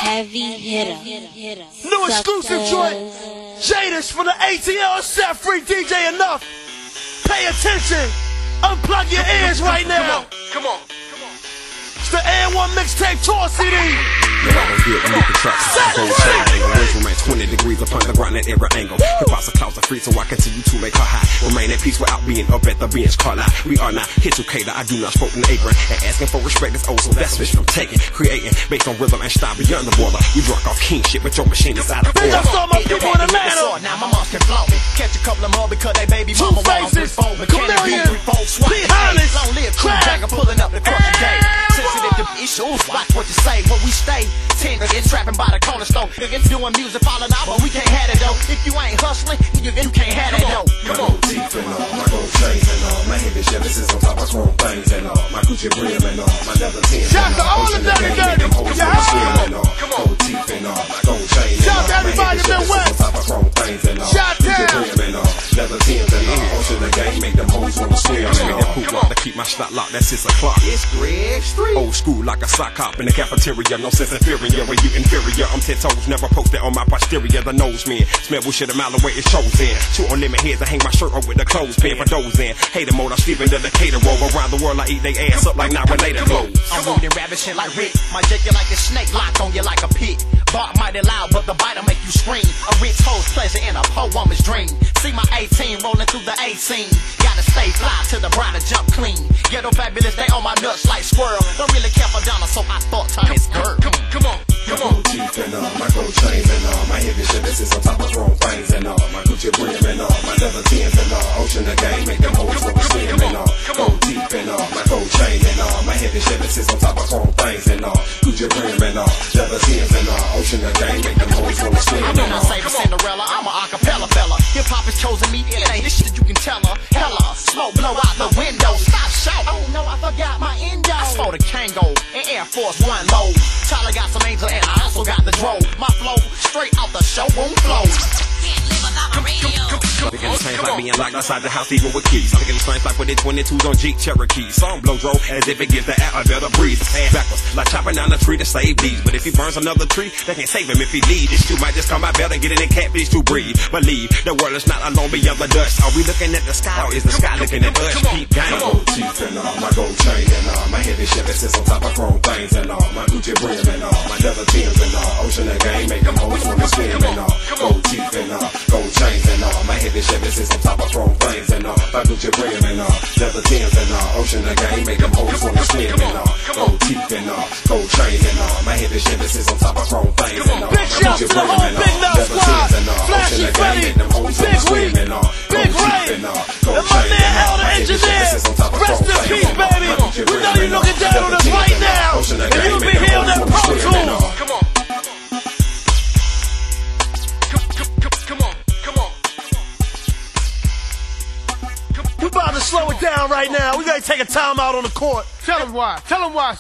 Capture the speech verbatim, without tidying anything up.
Heavy hitter. New exclusive joint. Jadis from the A T L Set Free D J Enough. Pay attention. Unplug your ears right now. Come on. It's the A one Mixtape Tour C D. Yo, I don't get the tracks. Whole side angle. Words remain twenty degrees upon the ground at every angle. Hip hop's a clause free, so I continue to make her high. Remain at peace without being up at the bench. Call out. We are not here to cater. I do not spoke in the apron. And asking for respect is also that's fish from taking. Creating based on rhythm and style beyond the border. We drunk off king shit, but your machine is out of order. Bitch, I saw my people in Atlanta. Now my moms can flow me. Catch a couple of more because they baby Two mama won't Faces, Chameleon, Be Honest, long live Crew Dragon pulling up the crushing game. Sensitive to issues, watch what you say. When we stay tender, it's trapping by the corner store. Niggas doing music, falling out, but we can't have it though. If you ain't hustling, you, you can't have it though. My gold teeth and all, my gold chains and all, my heavy Chevys is on top of chrome things and all, my Gucci brim and all, my leather tins shout and to all all, the ocean dirty and dirty. them hoes on the swim and all, gold teeth and all, my gold chains and Shout all, to my everybody heavy in the Chevys is on West. top of chrome things and all, Shout Gucci down. brim and all, leather tins and all, ocean the game make them hoes wanna swim and all. Poop out to keep my shot locked, that's six o'clock. It's Greg Street. Old school like a sock hop in the cafeteria, no sense inferior when you inferior. I'm ten toes, never posted on my posterior. The nose man, smell bullshit a mile away, it shows in. Two on limit heads, I hang my shirt up with the clothespin for those in. Hater mode, I'm sleeping to the cater roll. Around the world, I eat they ass up like not related clothes. I'm rooting rabbit shit like Rick. My dick you like a snake, locked on you like a pit. Bark mighty loud, but the bite'll make you scream. A rich hoe's pleasure in a poor woman's dream. See my eighteen rolling through the A scene. Gotta stay fly till the bride jump clean. Ghetto fabulous, they on my nuts like squirrel. Don't really care for Donna, so I thought time is girl. Come, come on, come on. My gold teeth and all, my gold chains and all, my heavy Chevys is on top of chrome things and all, my Gucci brim and all, my leather tins and all, ocean the game make them hoes wanna swim and all, gold teeth and all, my gold chain and all, my heavy Chevys is on top of chrome things and all, Gucci brim and all, leather tins and all, ocean the game make them hoes wanna swim I and do not all. say the Cinderella, I'm a acapella fella. Hip hop has chosen me, it ain't this shit you can tell her. Hella, smoke blow out the window, stop shout. Oh no, I forgot my endo. I for the Kango and Air Force One low. Tyler got some angel and I also got the drove. My flow straight out the showroom flow. Thinking the same like being locked outside the house even with keys. Thinking the same like with the twenty-twos on Jeep Cherokee. Some blow dro as if it gives the air a better breeze. Hand backwards like chopping down a tree to save these. But if he burns another tree, they can't save him if he leaves. This shoe might just come out better, get in and catfish to breathe. Believe the world is not alone beyond the dust. Are we looking at the sky or is the sky looking at us? Keep game. My gold teeth and all, my gold chain and all, my heavy Chevys is on top of chrome things and all, my Gucci brim and all, my leather tins and all, ocean the game make them hoes wanna swim and all, gold teeth and all, gold chains and all, my heavy Chevys is on top of chrome things and all, my Gucci brim and all, leather tins and all, ocean the game make them hoes wanna swim and all, gold teeth and all, gold chain and all, my heavy Chevys is on top of chrome things and all, Big shouts to the whole Big Love Squad. Flashy Freddy, Big Reed, Big Ray, and my man Al the Engineer. Rest in peace, baby. We know you're looking down on us right now, and you'll be here on that Pro Tools. Come on. Come on, come on. We about to slow it down right now. We gotta take a time out on the court. Tell him why. Tell him why.